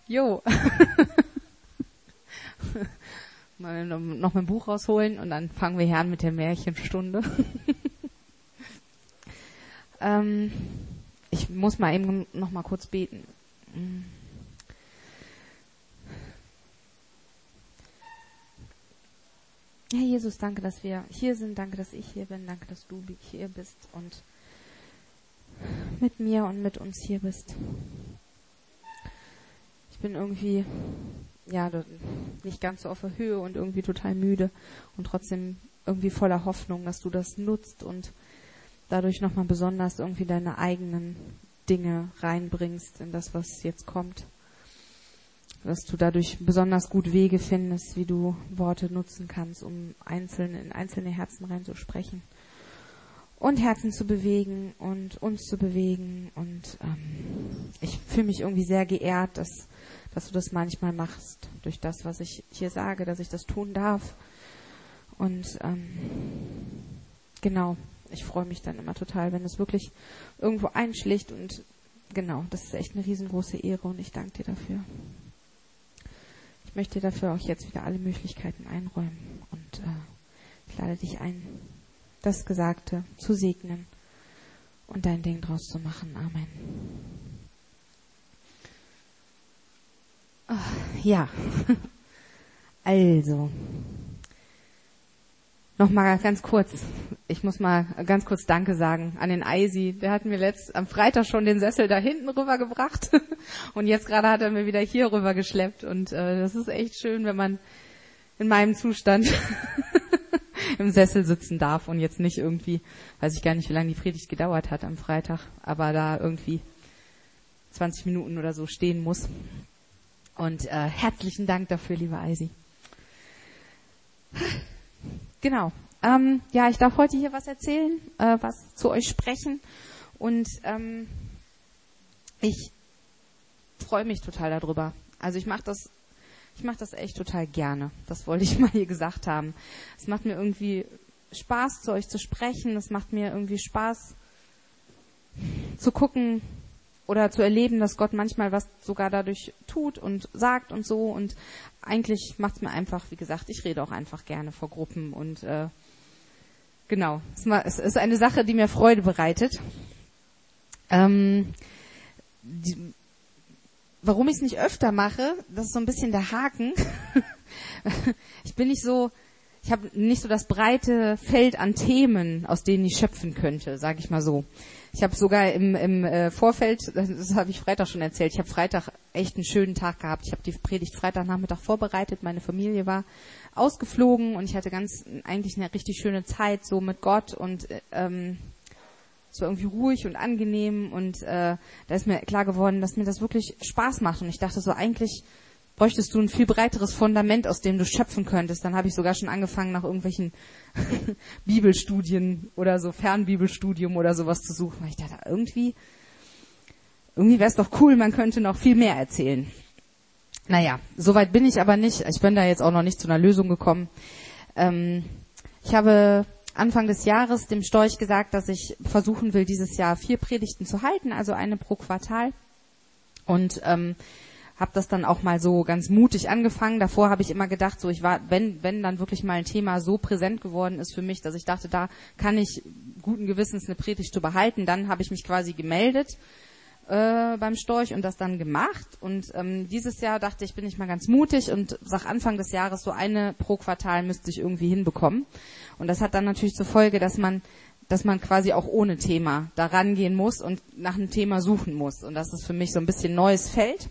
Jo. Mal noch mein Buch rausholen und dann fangen wir hier an mit der Märchenstunde. Ich muss mal eben noch mal kurz beten. Herr Jesus, danke, dass wir hier sind. Danke, dass ich hier bin. Danke, dass du hier bist und mit mir und mit uns hier bist. Ich bin irgendwie, nicht ganz so auf der Höhe und irgendwie total müde und trotzdem irgendwie voller Hoffnung, dass du das nutzt und dadurch nochmal besonders irgendwie deine eigenen Dinge reinbringst in das, was jetzt kommt. Dass du dadurch besonders gut Wege findest, wie du Worte nutzen kannst, um in einzelne Herzen reinzusprechen und Herzen zu bewegen und uns zu bewegen. Und ich fühle mich irgendwie sehr geehrt, dass du das manchmal machst, durch das, was ich hier sage, dass ich das tun darf. Und genau, ich freue mich dann immer total, wenn es wirklich irgendwo einschlägt. Und genau, das ist echt eine riesengroße Ehre und ich danke dir dafür. Ich möchte dir dafür auch jetzt wieder alle Möglichkeiten einräumen und ich lade dich ein, das Gesagte zu segnen und dein Ding draus zu machen. Amen. Ja, also, nochmal ganz kurz, ich muss mal ganz kurz Danke sagen an den Eisi, der hat mir am Freitag schon den Sessel da hinten rübergebracht und jetzt gerade hat er mir wieder hier rüber geschleppt und das ist echt schön, wenn man in meinem Zustand im Sessel sitzen darf und jetzt nicht irgendwie, weiß ich gar nicht, wie lange die Predigt gedauert hat am Freitag, aber da irgendwie 20 Minuten oder so stehen muss. Und herzlichen Dank dafür, lieber Eisi. Genau. Ich darf heute hier was erzählen, was zu euch sprechen. Und ich freue mich total darüber. Also ich mache das echt total gerne. Das wollte ich mal hier gesagt haben. Es macht mir irgendwie Spaß, zu euch zu sprechen. Es macht mir irgendwie Spaß, zu gucken oder zu erleben, dass Gott manchmal was sogar dadurch tut und sagt und so. Und eigentlich macht es mir einfach, wie gesagt, ich rede auch einfach gerne vor Gruppen. Und genau, es ist eine Sache, die mir Freude bereitet. Warum ich es nicht öfter mache, das ist so ein bisschen der Haken. Ich habe nicht so das breite Feld an Themen, aus denen ich schöpfen könnte, sage ich mal so. Ich habe sogar im Vorfeld, das habe ich Freitag schon erzählt, ich habe Freitag echt einen schönen Tag gehabt. Ich habe die Predigt Freitagnachmittag vorbereitet, meine Familie war ausgeflogen und ich hatte eigentlich eine richtig schöne Zeit so mit Gott und es war irgendwie ruhig und angenehm und da ist mir klar geworden, dass mir das wirklich Spaß macht und ich dachte so, eigentlich bräuchtest du ein viel breiteres Fundament, aus dem du schöpfen könntest. Dann habe ich sogar schon angefangen, nach irgendwelchen Bibelstudien oder so Fernbibelstudium oder sowas zu suchen. Weil ich dachte, irgendwie wäre es doch cool, man könnte noch viel mehr erzählen. Naja, soweit bin ich aber nicht. Ich bin da jetzt auch noch nicht zu einer Lösung gekommen. Ich habe Anfang des Jahres dem Storch gesagt, dass ich versuchen will, dieses Jahr 4 Predigten zu halten, also eine pro Quartal. Und habe das dann auch mal so ganz mutig angefangen. Davor habe ich immer gedacht, so wenn dann wirklich mal ein Thema so präsent geworden ist für mich, dass ich dachte, da kann ich guten Gewissens eine Predigt zu behalten. Dann habe ich mich quasi gemeldet beim Storch und das dann gemacht. Und dieses Jahr dachte ich, bin ich mal ganz mutig und sag Anfang des Jahres so eine pro Quartal müsste ich irgendwie hinbekommen. Und das hat dann natürlich zur Folge, dass man quasi auch ohne Thema da rangehen muss und nach einem Thema suchen muss. Und das ist für mich so ein bisschen neues Feld.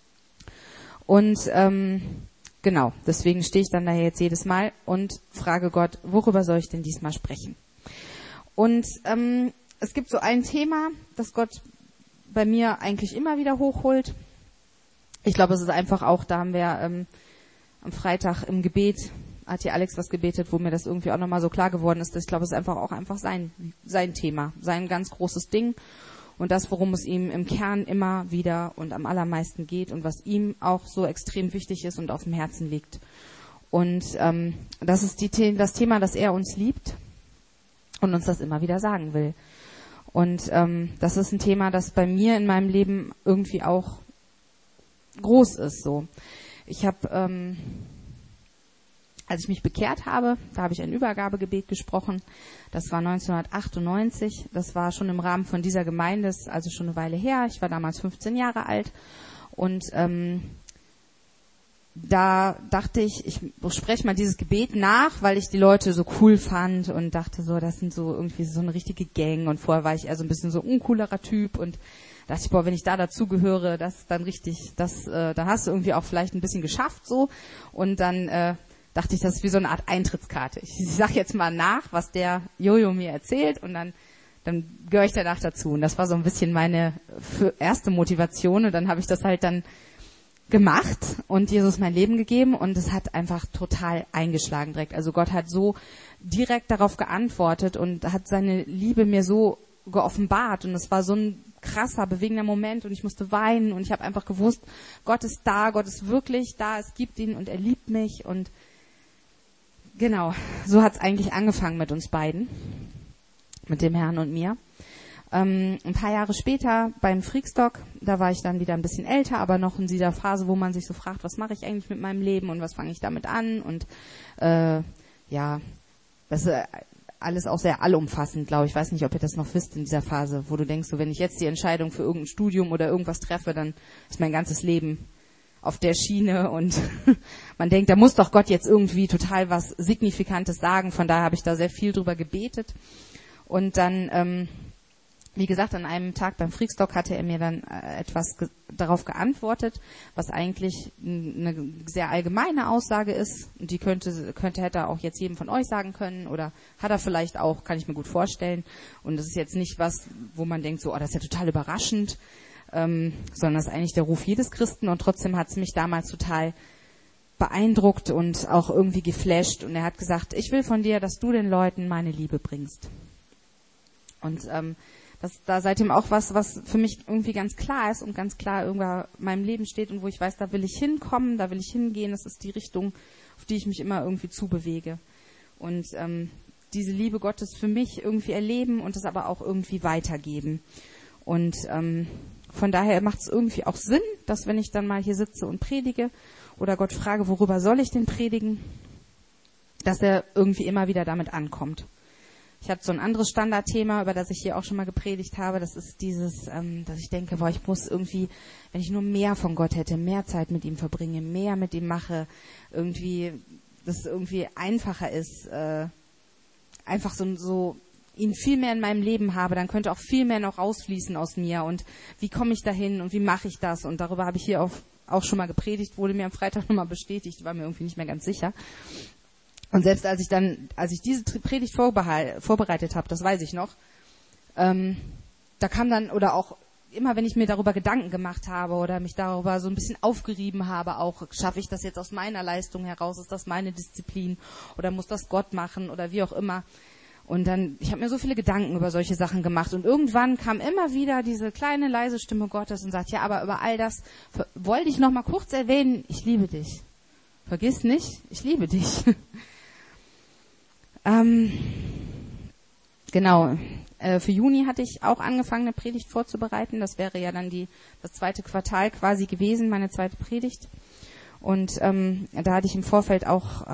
Und genau, deswegen stehe ich dann da jetzt jedes Mal und frage Gott, worüber soll ich denn diesmal sprechen? Und es gibt so ein Thema, das Gott bei mir eigentlich immer wieder hochholt. Ich glaube, es ist einfach auch, da haben wir am Freitag im Gebet, hat hier Alex was gebetet, wo mir das irgendwie auch nochmal so klar geworden ist. Ich glaube, es ist einfach sein Thema, sein ganz großes Ding. Und das, worum es ihm im Kern immer wieder und am allermeisten geht und was ihm auch so extrem wichtig ist und auf dem Herzen liegt. Und das ist das Thema, dass er uns liebt und uns das immer wieder sagen will. Und das ist ein Thema, das bei mir in meinem Leben irgendwie auch groß ist. So, ich habe, als ich mich bekehrt habe, da habe ich ein Übergabegebet gesprochen. Das war 1998. Das war schon im Rahmen von dieser Gemeinde, ist also schon eine Weile her. Ich war damals 15 Jahre alt und da dachte ich spreche mal dieses Gebet nach, weil ich die Leute so cool fand und dachte so, das sind so irgendwie so eine richtige Gang und vorher war ich eher so ein bisschen so uncoolerer Typ und dachte ich, boah, wenn ich da dazugehöre, das ist dann richtig, da hast du irgendwie auch vielleicht ein bisschen geschafft so und dann dachte ich, das ist wie so eine Art Eintrittskarte. Ich sag jetzt mal nach, was der Jojo mir erzählt und dann gehöre ich danach dazu und das war so ein bisschen meine erste Motivation und dann habe ich das halt dann gemacht und Jesus mein Leben gegeben und es hat einfach total eingeschlagen direkt. Also Gott hat so direkt darauf geantwortet und hat seine Liebe mir so geoffenbart und es war so ein krasser, bewegender Moment und ich musste weinen und ich habe einfach gewusst, Gott ist da, Gott ist wirklich da, es gibt ihn und er liebt mich und genau, so hat es eigentlich angefangen mit uns beiden, mit dem Herrn und mir. Ein paar Jahre später beim Freakstock, da war ich dann wieder ein bisschen älter, aber noch in dieser Phase, wo man sich so fragt, was mache ich eigentlich mit meinem Leben und was fange ich damit an und ja, das ist alles auch sehr allumfassend, glaube ich. Ich weiß nicht, ob ihr das noch wisst in dieser Phase, wo du denkst, so wenn ich jetzt die Entscheidung für irgendein Studium oder irgendwas treffe, dann ist mein ganzes Leben auf der Schiene und man denkt, da muss doch Gott jetzt irgendwie total was Signifikantes sagen. Von daher habe ich da sehr viel drüber gebetet und dann wie gesagt, an einem Tag beim Freakstock hatte er mir dann etwas darauf geantwortet, was eigentlich eine sehr allgemeine Aussage ist. Und die hätte er auch jetzt jedem von euch sagen können oder hat er vielleicht auch, kann ich mir gut vorstellen. Und das ist jetzt nicht was, wo man denkt, so, oh, das ist ja total überraschend, sondern das ist eigentlich der Ruf jedes Christen. Und trotzdem hat es mich damals total beeindruckt und auch irgendwie geflasht. Und er hat gesagt, ich will von dir, dass du den Leuten meine Liebe bringst. Und das da seitdem auch was für mich irgendwie ganz klar ist und ganz klar irgendwann in meinem Leben steht und wo ich weiß, da will ich hinkommen, da will ich hingehen. Das ist die Richtung, auf die ich mich immer irgendwie zubewege. Und diese Liebe Gottes für mich irgendwie erleben und das aber auch irgendwie weitergeben. Und von daher macht es irgendwie auch Sinn, dass wenn ich dann mal hier sitze und predige oder Gott frage, worüber soll ich denn predigen, dass er irgendwie immer wieder damit ankommt. Ich hatte so ein anderes Standardthema, über das ich hier auch schon mal gepredigt habe. Das ist dieses, dass ich denke, boah, ich muss irgendwie, wenn ich nur mehr von Gott hätte, mehr Zeit mit ihm verbringe, mehr mit ihm mache, irgendwie, dass es irgendwie einfacher ist, einfach so ihn viel mehr in meinem Leben habe, dann könnte auch viel mehr noch rausfließen aus mir. Und wie komme ich dahin und wie mache ich das? Und darüber habe ich hier auch schon mal gepredigt, wurde mir am Freitag nochmal bestätigt, war mir irgendwie nicht mehr ganz sicher. Und selbst als ich diese Predigt vorbereitet habe, das weiß ich noch, da kam dann, oder auch immer, wenn ich mir darüber Gedanken gemacht habe oder mich darüber so ein bisschen aufgerieben habe, auch schaffe ich das jetzt aus meiner Leistung heraus, ist das meine Disziplin oder muss das Gott machen oder wie auch immer. Und dann, ich habe mir so viele Gedanken über solche Sachen gemacht und irgendwann kam immer wieder diese kleine leise Stimme Gottes und sagt, ja, aber über all das wollte ich noch mal kurz erwähnen, ich liebe dich. Vergiss nicht, ich liebe dich. Genau, für Juni hatte ich auch angefangen, eine Predigt vorzubereiten. Das wäre ja dann das zweite Quartal quasi gewesen, meine zweite Predigt. Und da hatte ich im Vorfeld auch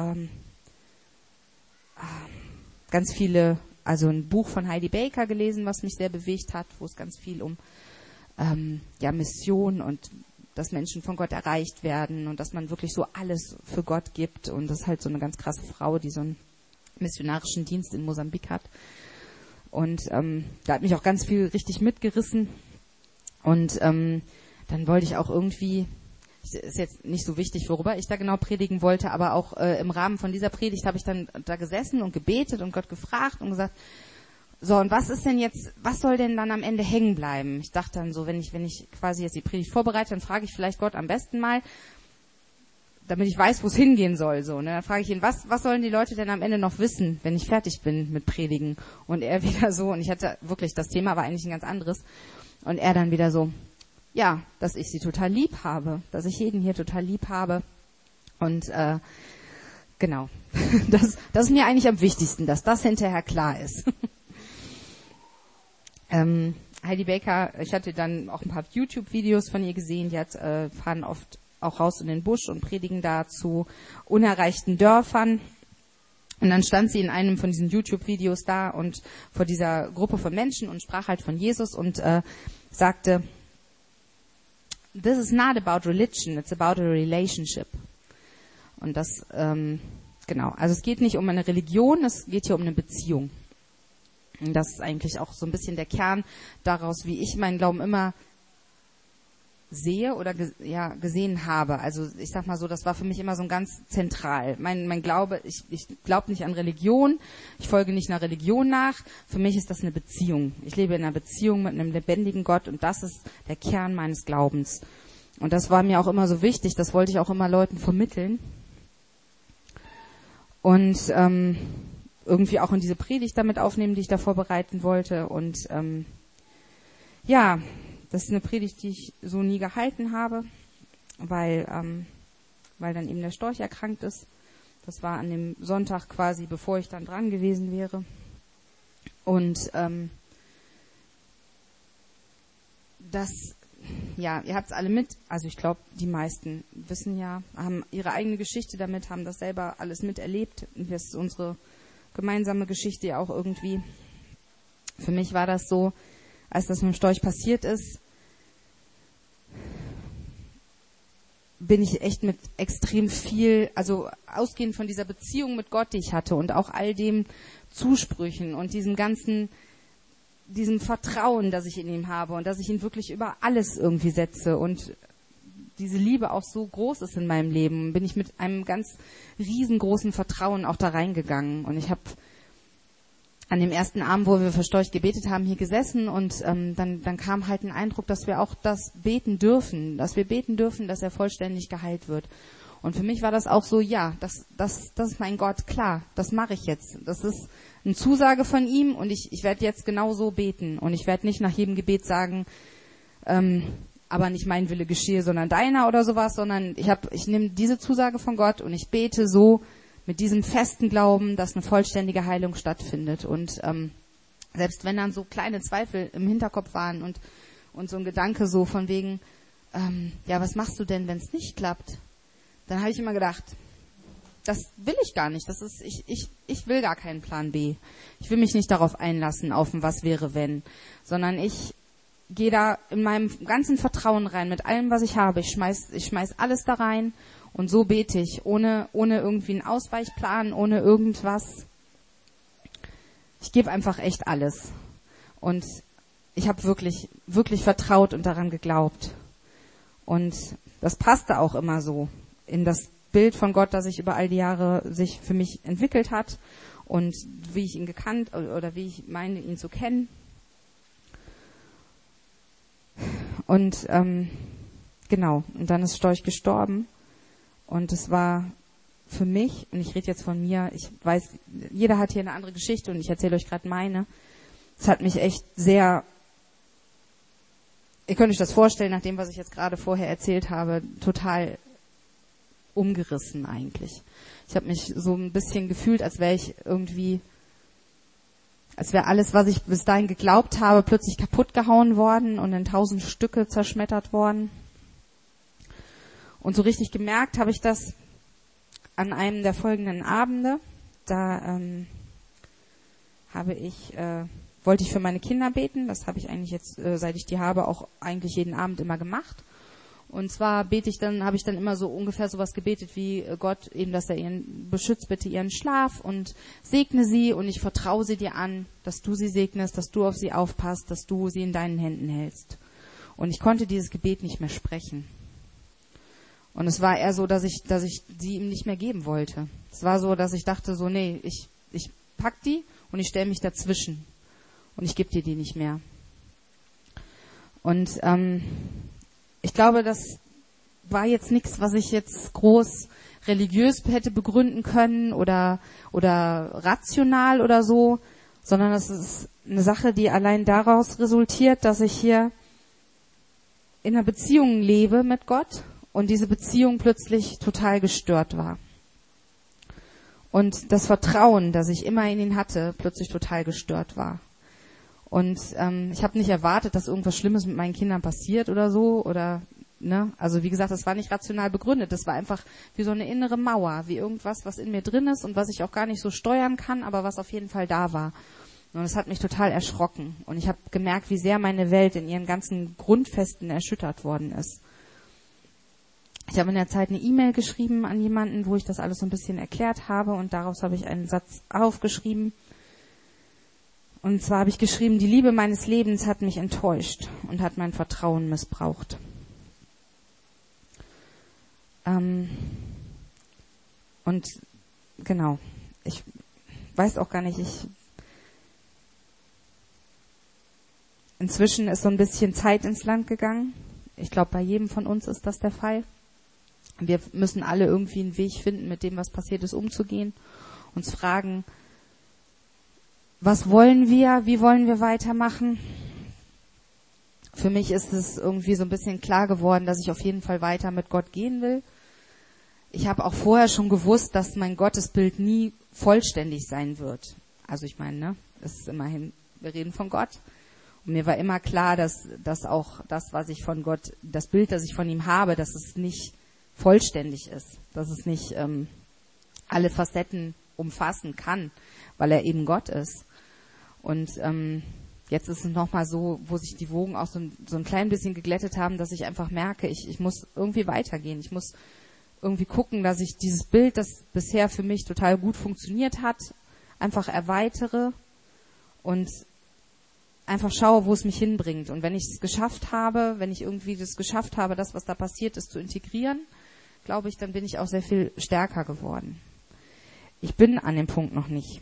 ganz viele, also ein Buch von Heidi Baker gelesen, was mich sehr bewegt hat, wo es ganz viel um Mission und dass Menschen von Gott erreicht werden und dass man wirklich so alles für Gott gibt. Und das ist halt so eine ganz krasse Frau, die so einen missionarischen Dienst in Mosambik hat. Und da hat mich auch ganz viel richtig mitgerissen. Und dann wollte ich auch irgendwie, ist jetzt nicht so wichtig, worüber ich da genau predigen wollte, aber auch im Rahmen von dieser Predigt habe ich dann da gesessen und gebetet und Gott gefragt und gesagt, so, und was soll denn dann am Ende hängen bleiben? Ich dachte dann so, wenn ich quasi jetzt die Predigt vorbereite, dann frage ich vielleicht Gott am besten mal, damit ich weiß, wo es hingehen soll, so, ne? Dann frage ich ihn, was sollen die Leute denn am Ende noch wissen, wenn ich fertig bin mit Predigen? Und er wieder so, und ich hatte wirklich, das Thema war eigentlich ein ganz anderes, und er dann wieder so, ja, dass ich sie total lieb habe, dass ich jeden hier total lieb habe, und genau, das ist mir eigentlich am wichtigsten, dass das hinterher klar ist. Heidi Baker, ich hatte dann auch ein paar YouTube-Videos von ihr gesehen, die fahren oft auch raus in den Busch und predigen da zu unerreichten Dörfern. Und dann stand sie in einem von diesen YouTube-Videos da und vor dieser Gruppe von Menschen und sprach halt von Jesus und sagte, "This is not about religion, it's about a relationship." Und das, genau, also es geht nicht um eine Religion, es geht hier um eine Beziehung. Und das ist eigentlich auch so ein bisschen der Kern daraus, wie ich meinen Glauben immer sehe oder gesehen habe. Also ich sag mal so, das war für mich immer so ein ganz zentral. Mein Glaube, ich glaube nicht an Religion, ich folge nicht einer Religion nach. Für mich ist das eine Beziehung. Ich lebe in einer Beziehung mit einem lebendigen Gott und das ist der Kern meines Glaubens. Und das war mir auch immer so wichtig, das wollte ich auch immer Leuten vermitteln. Und irgendwie auch in diese Predigt damit aufnehmen, die ich da vorbereiten wollte. Und ja, das ist eine Predigt, die ich so nie gehalten habe, weil dann eben der Storch erkrankt ist. Das war an dem Sonntag quasi, bevor ich dann dran gewesen wäre. Und ja, ihr habt es alle mit, also ich glaube, die meisten wissen ja, haben ihre eigene Geschichte damit, haben das selber alles miterlebt. Und das ist unsere gemeinsame Geschichte ja auch irgendwie. Für mich war das so, als das mit dem Storch passiert ist, bin ich echt mit extrem viel, also ausgehend von dieser Beziehung mit Gott, die ich hatte und auch all dem Zusprüchen und diesem Vertrauen, das ich in ihm habe und dass ich ihn wirklich über alles irgendwie setze und diese Liebe auch so groß ist in meinem Leben, bin ich mit einem ganz riesengroßen Vertrauen auch da reingegangen. Und ich habe an dem ersten Abend, wo wir für Storch gebetet haben, hier gesessen und dann kam halt ein Eindruck, dass wir auch das beten dürfen, dass er vollständig geheilt wird. Und für mich war das auch so, ja, das ist mein Gott, klar, das mache ich jetzt. Das ist eine Zusage von ihm und ich werde jetzt genau so beten. Und ich werde nicht nach jedem Gebet sagen, aber nicht mein Wille geschehe, sondern deiner oder sowas, sondern ich nehme diese Zusage von Gott und ich bete so mit diesem festen Glauben, dass eine vollständige Heilung stattfindet. Und selbst wenn dann so kleine Zweifel im Hinterkopf waren und so ein Gedanke so von wegen, ja, was machst du denn, wenn es nicht klappt? Dann habe ich immer gedacht, das will ich gar nicht. Ich will gar keinen Plan B. Ich will mich nicht darauf einlassen, auf ein Was wäre wenn, sondern ich gehe da in meinem ganzen Vertrauen rein, mit allem, was ich habe. Ich schmeiß alles da rein und so bete ich, ohne irgendwie einen Ausweichplan, ohne irgendwas. Ich gebe einfach echt alles. Und ich habe wirklich, wirklich vertraut und daran geglaubt. Und das passte auch immer so in das Bild von Gott, das sich über all die Jahre sich für mich entwickelt hat und wie ich ihn gekannt oder wie ich meine, ihn zu kennen. Und genau, und dann ist Storch gestorben und es war für mich, und ich rede jetzt von mir, ich weiß, jeder hat hier eine andere Geschichte und ich erzähle euch gerade meine, es hat mich echt sehr, ihr könnt euch das vorstellen, nach dem, was ich jetzt gerade vorher erzählt habe, total umgerissen eigentlich. Ich habe mich so ein bisschen gefühlt, als wäre alles, was ich bis dahin geglaubt habe, plötzlich kaputt gehauen worden und in 1000 Stücke zerschmettert worden. Und so richtig gemerkt habe ich das an einem der folgenden Abende. Da wollte ich für meine Kinder beten. Das habe ich eigentlich jetzt, seit ich die habe, auch eigentlich jeden Abend immer gemacht. Und zwar habe ich dann immer so ungefähr sowas gebetet wie Gott, eben, dass er beschützt bitte ihren Schlaf und segne sie und ich vertraue sie dir an, dass du sie segnest, dass du auf sie aufpasst, dass du sie in deinen Händen hältst. Und ich konnte dieses Gebet nicht mehr sprechen. Und es war eher so, dass ich sie ihm nicht mehr geben wollte. Es war so, dass ich dachte so, nee, ich pack die und ich stelle mich dazwischen und ich gebe dir die nicht mehr. Und ich glaube, das war jetzt nichts, was ich jetzt groß religiös hätte begründen können oder rational oder so, sondern das ist eine Sache, die allein daraus resultiert, dass ich hier in einer Beziehung lebe mit Gott und diese Beziehung plötzlich total gestört war. Und das Vertrauen, das ich immer in ihn hatte, plötzlich total gestört war. Und ich habe nicht erwartet, dass irgendwas Schlimmes mit meinen Kindern passiert oder so. Oder ne, also wie gesagt, das war nicht rational begründet. Das war einfach wie so eine innere Mauer, wie irgendwas, was in mir drin ist und was ich auch gar nicht so steuern kann, aber was auf jeden Fall da war. Und es hat mich total erschrocken. Und ich habe gemerkt, wie sehr meine Welt in ihren ganzen Grundfesten erschüttert worden ist. Ich habe in der Zeit eine E-Mail geschrieben an jemanden, wo ich das alles so ein bisschen erklärt habe. Und daraus habe ich einen Satz aufgeschrieben. Und zwar habe ich geschrieben, die Liebe meines Lebens hat mich enttäuscht und hat mein Vertrauen missbraucht. Und genau, ich weiß auch gar nicht, inzwischen ist so ein bisschen Zeit ins Land gegangen. Ich glaube, bei jedem von uns ist das der Fall. Wir müssen alle irgendwie einen Weg finden, mit dem, was passiert ist, umzugehen. Uns fragen, was wollen wir? Wie wollen wir weitermachen? Für mich ist es irgendwie so ein bisschen klar geworden, dass ich auf jeden Fall weiter mit Gott gehen will. Ich habe auch vorher schon gewusst, dass mein Gottesbild nie vollständig sein wird. Also ich meine, ne, es ist immerhin, wir reden von Gott. Und mir war immer klar, dass auch das, was ich von Gott, das Bild, das ich von ihm habe, dass es nicht vollständig ist, dass es nicht alle Facetten umfassen kann, weil er eben Gott ist. Und jetzt ist es nochmal so, wo sich die Wogen auch so ein klein bisschen geglättet haben, dass ich einfach merke, ich muss irgendwie weitergehen. Ich muss irgendwie gucken, dass ich dieses Bild, das bisher für mich total gut funktioniert hat, einfach erweitere und einfach schaue, wo es mich hinbringt. Und wenn ich es geschafft habe, wenn ich irgendwie das geschafft habe, das, was da passiert ist, zu integrieren, glaube ich, dann bin ich auch sehr viel stärker geworden. Ich bin an dem Punkt noch nicht.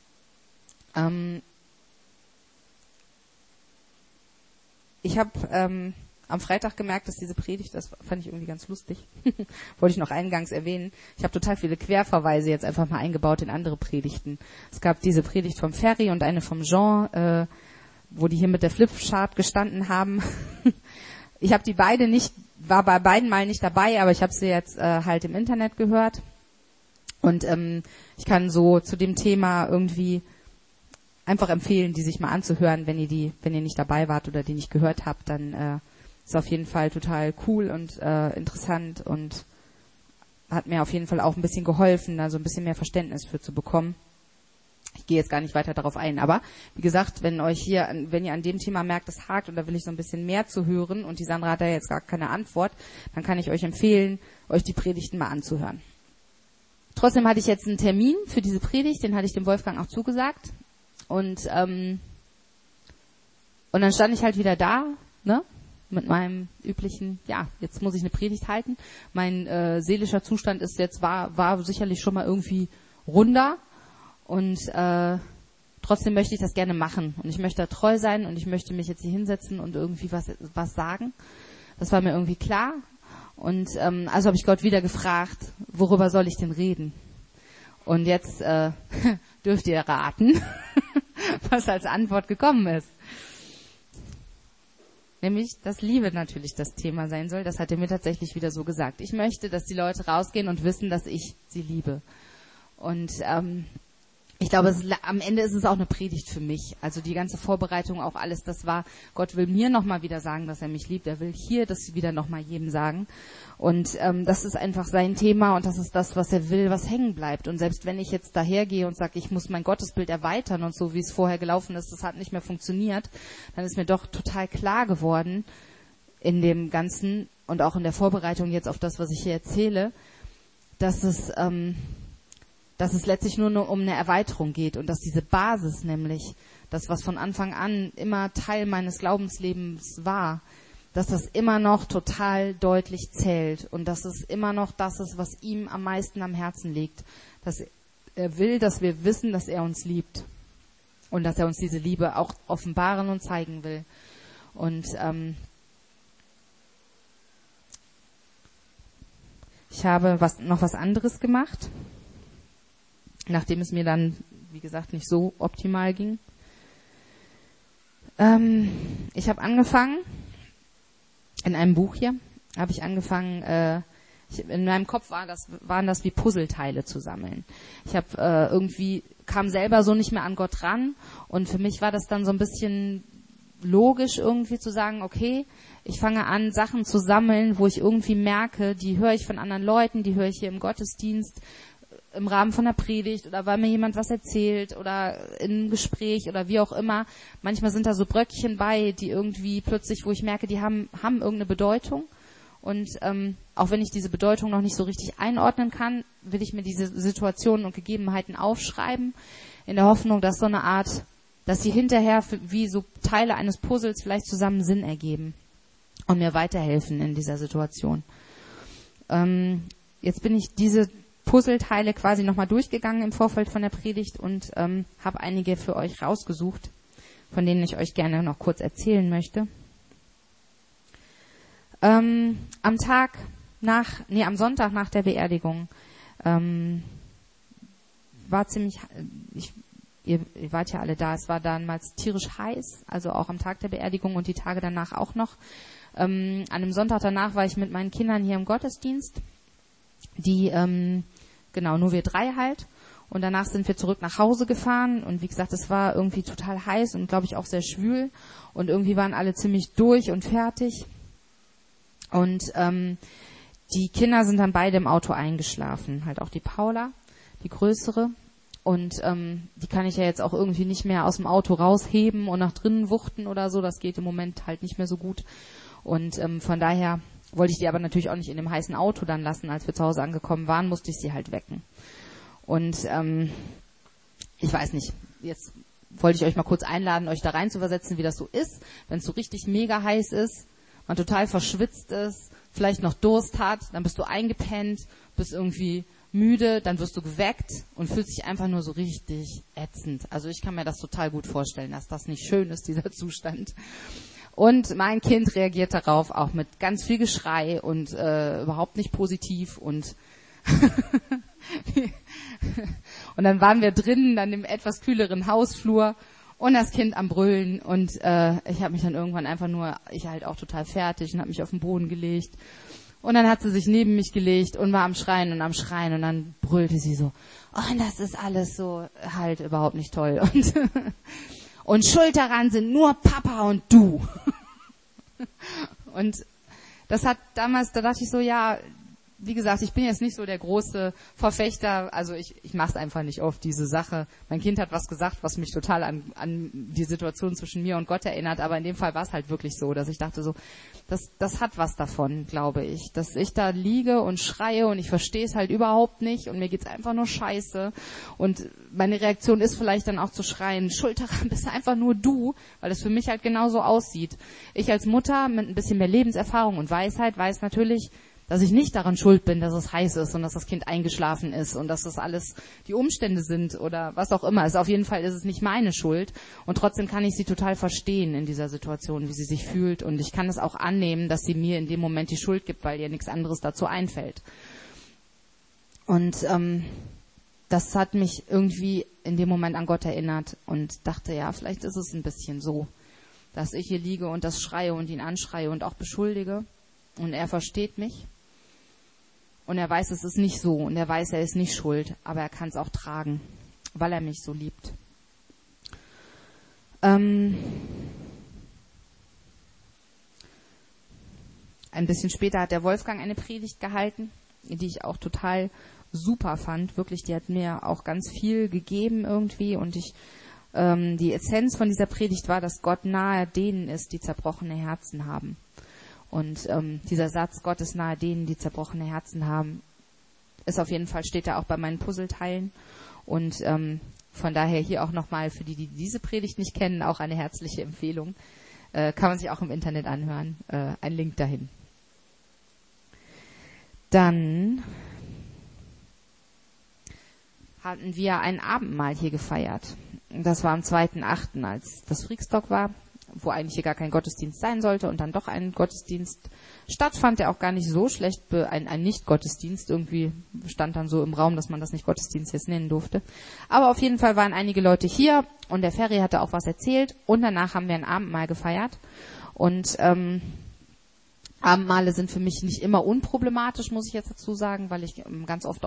Ich habe am Freitag gemerkt, dass diese Predigt, das fand ich irgendwie ganz lustig, wollte ich noch eingangs erwähnen, ich habe total viele Querverweise jetzt einfach mal eingebaut in andere Predigten. Es gab diese Predigt vom Ferry und eine vom Jean, wo die hier mit der Flipchart gestanden haben. Ich habe die beide nicht, war bei beiden mal nicht dabei, aber ich habe sie jetzt halt im Internet gehört. Und ich kann so zu dem Thema irgendwie einfach empfehlen, die sich mal anzuhören, wenn ihr nicht dabei wart oder die nicht gehört habt, dann ist auf jeden Fall total cool und interessant und hat mir auf jeden Fall auch ein bisschen geholfen, da so ein bisschen mehr Verständnis für zu bekommen. Ich gehe jetzt gar nicht weiter darauf ein, aber wie gesagt, wenn ihr an dem Thema merkt, es hakt und da will ich so ein bisschen mehr zu hören und die Sandra hat da jetzt gar keine Antwort, dann kann ich euch empfehlen, euch die Predigten mal anzuhören. Trotzdem hatte ich jetzt einen Termin für diese Predigt, den hatte ich dem Wolfgang auch zugesagt und dann stand ich halt wieder da, ne? Mit meinem üblichen, ja, jetzt muss ich eine Predigt halten. Mein seelischer Zustand ist jetzt, war sicherlich schon mal irgendwie runder und trotzdem möchte ich das gerne machen und ich möchte da treu sein und ich möchte mich jetzt hier hinsetzen und irgendwie was sagen. Das war mir irgendwie klar und also habe ich Gott wieder gefragt, worüber soll ich denn reden? Und jetzt dürft ihr raten, was als Antwort gekommen ist. Nämlich, dass Liebe natürlich das Thema sein soll. Das hat er mir tatsächlich wieder so gesagt. Ich möchte, dass die Leute rausgehen und wissen, dass ich sie liebe. Und ich glaube, am Ende ist es auch eine Predigt für mich. Also die ganze Vorbereitung, auch alles, das war, Gott will mir nochmal wieder sagen, dass er mich liebt. Er will hier das wieder nochmal jedem sagen. Und das ist einfach sein Thema und das ist das, was er will, was hängen bleibt. Und selbst wenn ich jetzt dahergehe und sage, ich muss mein Gottesbild erweitern und so, wie es vorher gelaufen ist, das hat nicht mehr funktioniert, dann ist mir doch total klar geworden in dem Ganzen und auch in der Vorbereitung jetzt auf das, was ich hier erzähle, dass es letztlich nur um eine Erweiterung geht und dass diese Basis, nämlich das, was von Anfang an immer Teil meines Glaubenslebens war, dass das immer noch total deutlich zählt und dass es immer noch das ist, was ihm am meisten am Herzen liegt. Dass er will, dass wir wissen, dass er uns liebt und dass er uns diese Liebe auch offenbaren und zeigen will. Und ich habe noch was anderes gemacht, nachdem es mir dann, wie gesagt, nicht so optimal ging. Ich habe angefangen, in einem Buch hier, habe ich angefangen, in meinem Kopf waren das wie Puzzleteile zu sammeln. Ich habe irgendwie kam selber so nicht mehr an Gott ran. Und für mich war das dann so ein bisschen logisch irgendwie zu sagen, okay, ich fange an, Sachen zu sammeln, wo ich irgendwie merke, die höre ich von anderen Leuten, die höre ich hier im Gottesdienst, im Rahmen von einer Predigt oder weil mir jemand was erzählt oder in einem Gespräch oder wie auch immer. Manchmal sind da so Bröckchen bei, die irgendwie plötzlich, wo ich merke, die haben irgendeine Bedeutung. Und auch wenn ich diese Bedeutung noch nicht so richtig einordnen kann, will ich mir diese Situationen und Gegebenheiten aufschreiben, in der Hoffnung, dass so eine Art, dass sie hinterher wie so Teile eines Puzzles vielleicht zusammen Sinn ergeben und mir weiterhelfen in dieser Situation. Jetzt bin ich diese Puzzleteile quasi nochmal durchgegangen im Vorfeld von der Predigt und habe einige für euch rausgesucht, von denen ich euch gerne noch kurz erzählen möchte. Am Sonntag nach der Beerdigung war ziemlich, ihr wart ja alle da, es war damals tierisch heiß, also auch am Tag der Beerdigung und die Tage danach auch noch. An dem Sonntag danach war ich mit meinen Kindern hier im Gottesdienst, nur wir 3 halt. Und danach sind wir zurück nach Hause gefahren und wie gesagt, es war irgendwie total heiß und glaube ich auch sehr schwül und irgendwie waren alle ziemlich durch und fertig. Und die Kinder sind dann beide im Auto eingeschlafen, halt auch die Paula, die größere. Und die kann ich ja jetzt auch irgendwie nicht mehr aus dem Auto rausheben und nach drinnen wuchten oder so. Das geht im Moment halt nicht mehr so gut. Und von daher wollte ich die aber natürlich auch nicht in dem heißen Auto dann lassen. Als wir zu Hause angekommen waren, musste ich sie halt wecken. Und ich weiß nicht, jetzt wollte ich euch mal kurz einladen, euch da rein zu versetzen, wie das so ist, wenn es so richtig mega heiß ist, man total verschwitzt ist, vielleicht noch Durst hat, dann bist du eingepennt, bist irgendwie müde, dann wirst du geweckt und fühlst dich einfach nur so richtig ätzend. Also ich kann mir das total gut vorstellen, dass das nicht schön ist, dieser Zustand. Und mein Kind reagiert darauf auch mit ganz viel Geschrei und überhaupt nicht positiv und und dann waren wir drinnen, dann im etwas kühleren Hausflur und das Kind am Brüllen und ich habe mich dann irgendwann ich halt auch total fertig und habe mich auf den Boden gelegt und dann hat sie sich neben mich gelegt und war am Schreien und dann brüllte sie so, oh, das ist alles so halt überhaupt nicht toll und schuld daran sind nur Papa und du. Und das hat damals, da dachte ich so, ja, wie gesagt, ich bin jetzt nicht so der große Verfechter, also ich mache es einfach nicht oft, diese Sache. Mein Kind hat was gesagt, was mich total an die Situation zwischen mir und Gott erinnert, aber in dem Fall war es halt wirklich so, dass ich dachte so, das hat was davon, glaube ich, dass ich da liege und schreie und ich verstehe es halt überhaupt nicht und mir geht's einfach nur scheiße und meine Reaktion ist vielleicht dann auch zu schreien, schuld daran bist einfach nur du, weil es für mich halt genauso aussieht. Ich als Mutter mit ein bisschen mehr Lebenserfahrung und Weisheit weiß natürlich, dass ich nicht daran schuld bin, dass es heiß ist und dass das Kind eingeschlafen ist und dass das alles die Umstände sind oder was auch immer. Also auf jeden Fall ist es nicht meine Schuld und trotzdem kann ich sie total verstehen in dieser Situation, wie sie sich fühlt und ich kann es auch annehmen, dass sie mir in dem Moment die Schuld gibt, weil ihr nichts anderes dazu einfällt. Und das hat mich irgendwie in dem Moment an Gott erinnert und dachte, ja, vielleicht ist es ein bisschen so, dass ich hier liege und das schreie und ihn anschreie und auch beschuldige und er versteht mich. Und er weiß, es ist nicht so. Und er weiß, er ist nicht schuld. Aber er kann es auch tragen, weil er mich so liebt. Ein bisschen später hat der Wolfgang eine Predigt gehalten, die ich auch total super fand. Wirklich, die hat mir auch ganz viel gegeben irgendwie. Und die Essenz von dieser Predigt war, dass Gott nahe denen ist, die zerbrochene Herzen haben. Und dieser Satz, Gott ist nahe denen, die zerbrochene Herzen haben, ist auf jeden Fall, steht da auch bei meinen Puzzleteilen. Und von daher hier auch nochmal für die diese Predigt nicht kennen, auch eine herzliche Empfehlung. Kann man sich auch im Internet anhören. Ein Link dahin. Dann hatten wir ein Abendmahl hier gefeiert. Das war am 2.8., als das Freakstock war, wo eigentlich hier gar kein Gottesdienst sein sollte und dann doch ein Gottesdienst stattfand, der auch gar nicht so schlecht, ein Nicht-Gottesdienst, irgendwie stand dann so im Raum, dass man das nicht Gottesdienst jetzt nennen durfte. Aber auf jeden Fall waren einige Leute hier und der Ferry hatte auch was erzählt und danach haben wir ein Abendmahl gefeiert und Abendmahle sind für mich nicht immer unproblematisch, muss ich jetzt dazu sagen, weil ich ganz oft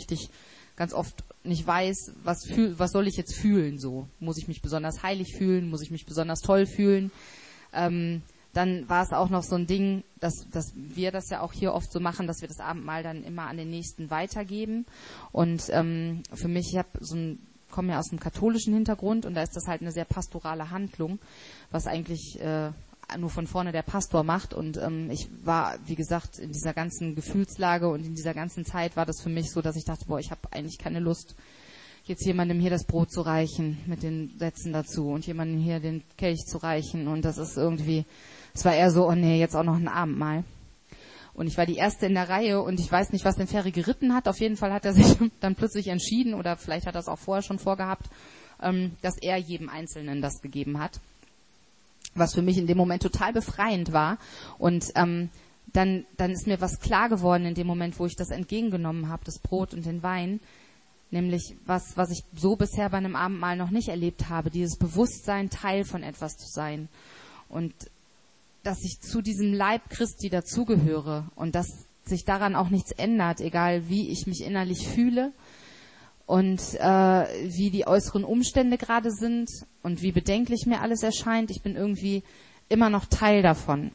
nicht weiß, was soll ich jetzt fühlen, so. Muss ich mich besonders heilig fühlen? Muss ich mich besonders toll fühlen? Dann war es auch noch so ein Ding, dass wir das ja auch hier oft so machen, dass wir das Abendmahl dann immer an den Nächsten weitergeben. Und für mich, komme ja aus einem katholischen Hintergrund und da ist das halt eine sehr pastorale Handlung, was eigentlich nur von vorne der Pastor macht. Und ich war, wie gesagt, in dieser ganzen Gefühlslage und in dieser ganzen Zeit war das für mich so, dass ich dachte, ich habe eigentlich keine Lust, jetzt jemandem hier das Brot zu reichen mit den Sätzen dazu und jemandem hier den Kelch zu reichen. Und das ist irgendwie, es war eher so, oh nee, jetzt auch noch ein Abendmahl. Und ich war die Erste in der Reihe und ich weiß nicht, was den Ferry geritten hat. Auf jeden Fall hat er sich dann plötzlich entschieden, oder vielleicht hat er es auch vorher schon vorgehabt, dass er jedem Einzelnen das gegeben hat. Was für mich in dem Moment total befreiend war. Und dann ist mir was klar geworden in dem Moment, wo ich das entgegengenommen habe, das Brot und den Wein. Nämlich was ich so bisher bei einem Abendmahl noch nicht erlebt habe. Dieses Bewusstsein, Teil von etwas zu sein. Und dass ich zu diesem Leib Christi dazugehöre und dass sich daran auch nichts ändert, egal wie ich mich innerlich fühle und wie die äußeren Umstände gerade sind und wie bedenklich mir alles erscheint. Ich bin irgendwie immer noch Teil davon.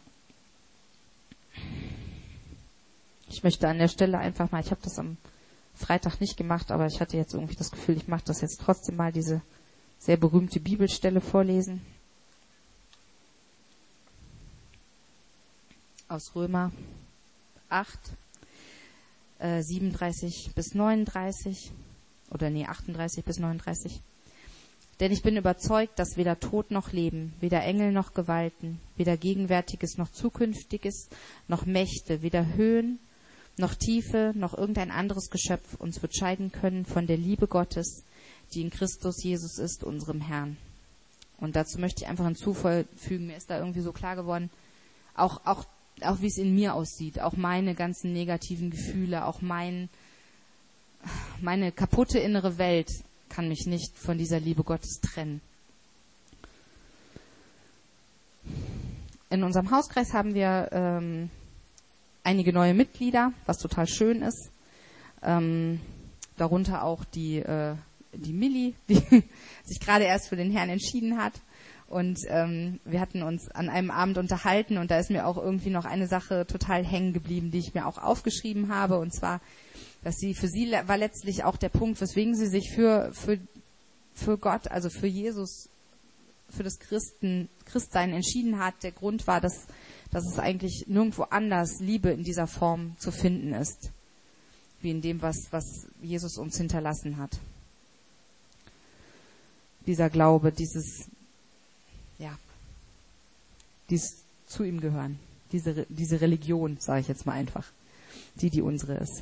Ich möchte an der Stelle einfach mal, ich habe das am Freitag nicht gemacht, aber ich hatte jetzt irgendwie das Gefühl, ich mache das jetzt trotzdem mal, diese sehr berühmte Bibelstelle vorlesen. Aus Römer 8, 37 bis 39, 38 bis 39. Denn ich bin überzeugt, dass weder Tod noch Leben, weder Engel noch Gewalten, weder Gegenwärtiges noch Zukünftiges, noch Mächte, weder Höhen, noch Tiefe, noch irgendein anderes Geschöpf uns wird scheiden können von der Liebe Gottes, die in Christus Jesus ist, unserem Herrn. Und dazu möchte ich einfach hinzufügen, mir ist da irgendwie so klar geworden, auch wie es in mir aussieht, auch meine ganzen negativen Gefühle, auch meine kaputte innere Welt kann mich nicht von dieser Liebe Gottes trennen. In unserem Hauskreis haben wir einige neue Mitglieder, was total schön ist. Darunter auch die Milli, die sich gerade erst für den Herrn entschieden hat. Und wir hatten uns an einem Abend unterhalten und da ist mir auch irgendwie noch eine Sache total hängen geblieben, die ich mir auch aufgeschrieben habe. Und zwar, dass für sie war letztlich auch der Punkt, weswegen sie sich für Gott, also für Jesus, für das Christsein entschieden hat. Der Grund war, dass es eigentlich nirgendwo anders Liebe in dieser Form zu finden ist, wie in dem, was Jesus uns hinterlassen hat. Dieser Glaube, dieses zu ihm gehören. Diese Religion, sage ich jetzt mal einfach, die unsere ist.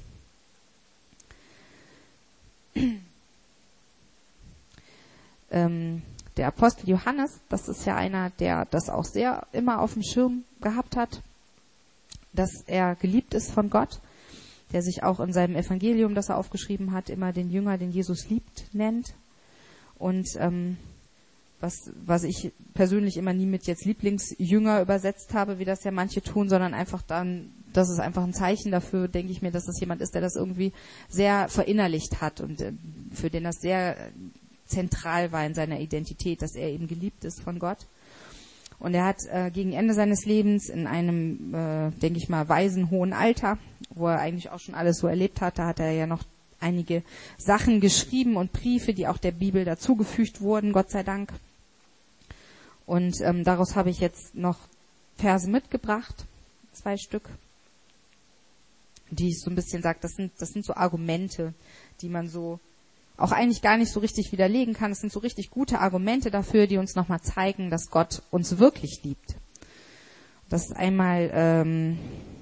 Der Apostel Johannes, das ist ja einer, der das auch sehr immer auf dem Schirm gehabt hat, dass er geliebt ist von Gott, der sich auch in seinem Evangelium, das er aufgeschrieben hat, immer den Jünger, den Jesus liebt, nennt. Und was ich persönlich immer nie mit jetzt Lieblingsjünger übersetzt habe, wie das ja manche tun, sondern einfach dann, das ist einfach ein Zeichen dafür, denke ich mir, dass das jemand ist, der das irgendwie sehr verinnerlicht hat und für den das sehr zentral war in seiner Identität, dass er eben geliebt ist von Gott. Und er hat gegen Ende seines Lebens in einem, denke ich mal, weisen, hohen Alter, wo er eigentlich auch schon alles so erlebt hat, da hat er ja noch einige Sachen geschrieben und Briefe, die auch der Bibel dazugefügt wurden, Gott sei Dank. Und daraus habe ich jetzt noch Verse mitgebracht, 2 Stück, die ich so ein bisschen sage, das sind so Argumente, die man so auch eigentlich gar nicht so richtig widerlegen kann. Das sind so richtig gute Argumente dafür, die uns nochmal zeigen, dass Gott uns wirklich liebt. Das ist einmal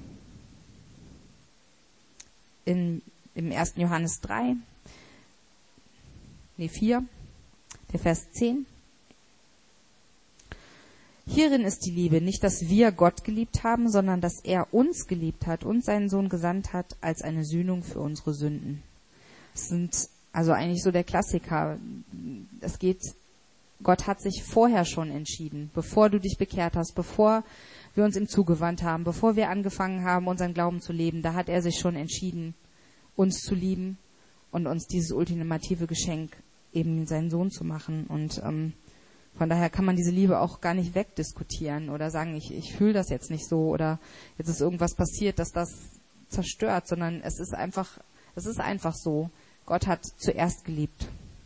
im 1. Johannes 4, der Vers 10. Hierin ist die Liebe, nicht, dass wir Gott geliebt haben, sondern dass er uns geliebt hat und seinen Sohn gesandt hat als eine Sühnung für unsere Sünden. Das sind also eigentlich so der Klassiker. Gott hat sich vorher schon entschieden, bevor du dich bekehrt hast, bevor wir uns ihm zugewandt haben, bevor wir angefangen haben, unseren Glauben zu leben, da hat er sich schon entschieden, uns zu lieben und uns dieses ultimative Geschenk, eben seinen Sohn zu machen. Und von daher kann man diese Liebe auch gar nicht wegdiskutieren oder sagen, ich fühle das jetzt nicht so oder jetzt ist irgendwas passiert, dass das zerstört, sondern es ist einfach so. Gott hat zuerst geliebt.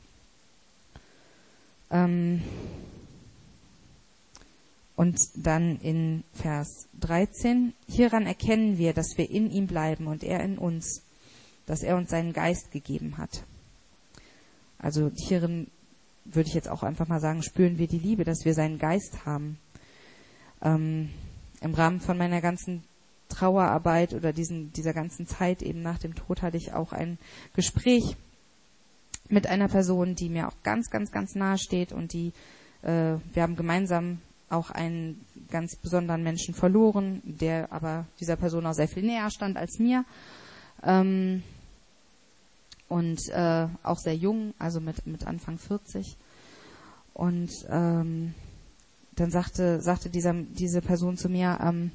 Und dann in Vers 13, hieran erkennen wir, dass wir in ihm bleiben und er in uns, dass er uns seinen Geist gegeben hat. Also hierin würde ich jetzt auch einfach mal sagen, spüren wir die Liebe, dass wir seinen Geist haben. Im Rahmen von meiner ganzen Trauerarbeit oder dieser ganzen Zeit eben nach dem Tod hatte ich auch ein Gespräch mit einer Person, die mir auch ganz, ganz, ganz nahe steht und wir haben gemeinsam auch einen ganz besonderen Menschen verloren, der aber dieser Person auch sehr viel näher stand als mir. Und auch sehr jung, also mit Anfang 40. Und dann sagte diese Person zu mir,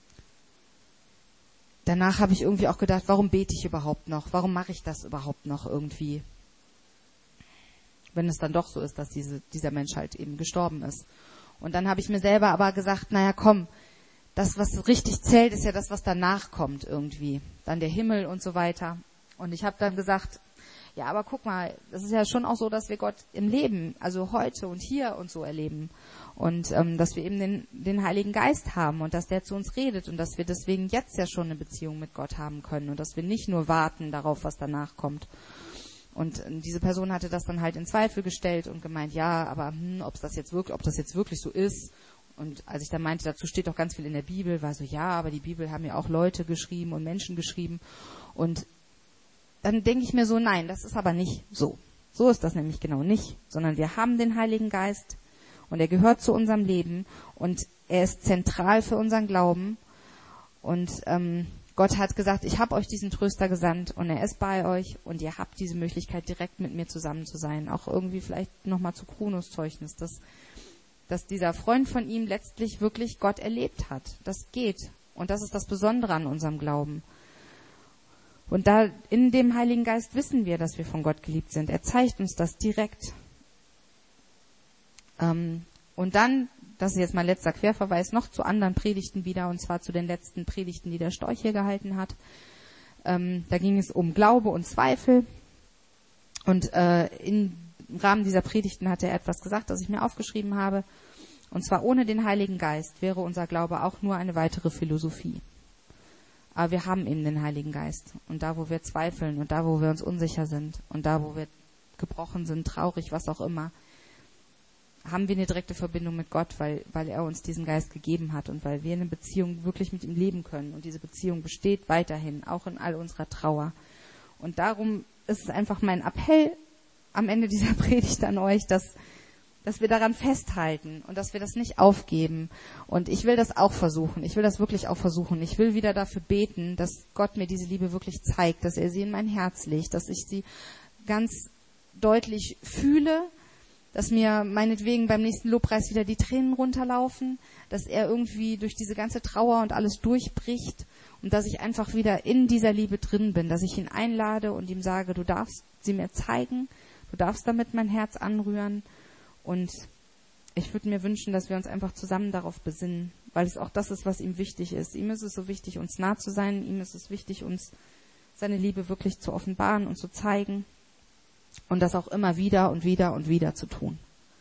danach habe ich irgendwie auch gedacht, warum bete ich überhaupt noch? Warum mache ich das überhaupt noch irgendwie? Wenn es dann doch so ist, dass dieser Mensch halt eben gestorben ist. Und dann habe ich mir selber aber gesagt, naja komm, das, was richtig zählt, ist ja das, was danach kommt irgendwie. Dann der Himmel und so weiter. Und ich habe dann gesagt, ja, aber guck mal, das ist ja schon auch so, dass wir Gott im Leben, also heute und hier und so erleben. Und dass wir eben den Heiligen Geist haben und dass der zu uns redet und dass wir deswegen jetzt ja schon eine Beziehung mit Gott haben können und dass wir nicht nur warten darauf, was danach kommt. Und diese Person hatte das dann halt in Zweifel gestellt und gemeint, ja, aber ob das jetzt wirklich so ist. Und als ich dann meinte, dazu steht doch ganz viel in der Bibel, war so, ja, aber die Bibel haben ja auch Leute geschrieben und Menschen geschrieben. Und dann denke ich mir so, nein, das ist aber nicht so. So ist das nämlich genau nicht, sondern wir haben den Heiligen Geist und er gehört zu unserem Leben und er ist zentral für unseren Glauben. Und Gott hat gesagt, ich habe euch diesen Tröster gesandt und er ist bei euch und ihr habt diese Möglichkeit, direkt mit mir zusammen zu sein. Auch irgendwie vielleicht nochmal zu Kronos Zeugnis, dass dieser Freund von ihm letztlich wirklich Gott erlebt hat. Das geht. Und das ist das Besondere an unserem Glauben. Und da in dem Heiligen Geist wissen wir, dass wir von Gott geliebt sind. Er zeigt uns das direkt. Und dann, das ist jetzt mein letzter Querverweis, noch zu anderen Predigten wieder, und zwar zu den letzten Predigten, die der Storch hier gehalten hat. Da ging es um Glaube und Zweifel. Und im Rahmen dieser Predigten hat er etwas gesagt, das ich mir aufgeschrieben habe. Und zwar, ohne den Heiligen Geist wäre unser Glaube auch nur eine weitere Philosophie. Aber wir haben eben den Heiligen Geist. Und da, wo wir zweifeln und da, wo wir uns unsicher sind und da, wo wir gebrochen sind, traurig, was auch immer, haben wir eine direkte Verbindung mit Gott, weil er uns diesen Geist gegeben hat und weil wir eine Beziehung wirklich mit ihm leben können. Und diese Beziehung besteht weiterhin, auch in all unserer Trauer. Und darum ist es einfach mein Appell am Ende dieser Predigt an euch, dass wir daran festhalten und dass wir das nicht aufgeben. Und ich will das auch versuchen. Ich will das wirklich auch versuchen. Ich will wieder dafür beten, dass Gott mir diese Liebe wirklich zeigt, dass er sie in mein Herz legt, dass ich sie ganz deutlich fühle, dass mir meinetwegen beim nächsten Lobpreis wieder die Tränen runterlaufen, dass er irgendwie durch diese ganze Trauer und alles durchbricht und dass ich einfach wieder in dieser Liebe drin bin, dass ich ihn einlade und ihm sage, du darfst sie mir zeigen, du darfst damit mein Herz anrühren. Und ich würde mir wünschen, dass wir uns einfach zusammen darauf besinnen, weil es auch das ist, was ihm wichtig ist. Ihm ist es so wichtig, uns nah zu sein. Ihm ist es wichtig, uns seine Liebe wirklich zu offenbaren und zu zeigen. Und das auch immer wieder und wieder und wieder zu tun.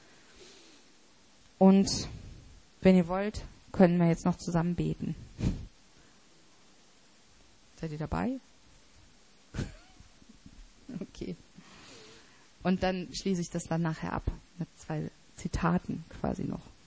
Und wenn ihr wollt, können wir jetzt noch zusammen beten. Seid ihr dabei? Okay. Und dann schließe ich das dann nachher ab mit 2 Zitaten quasi noch.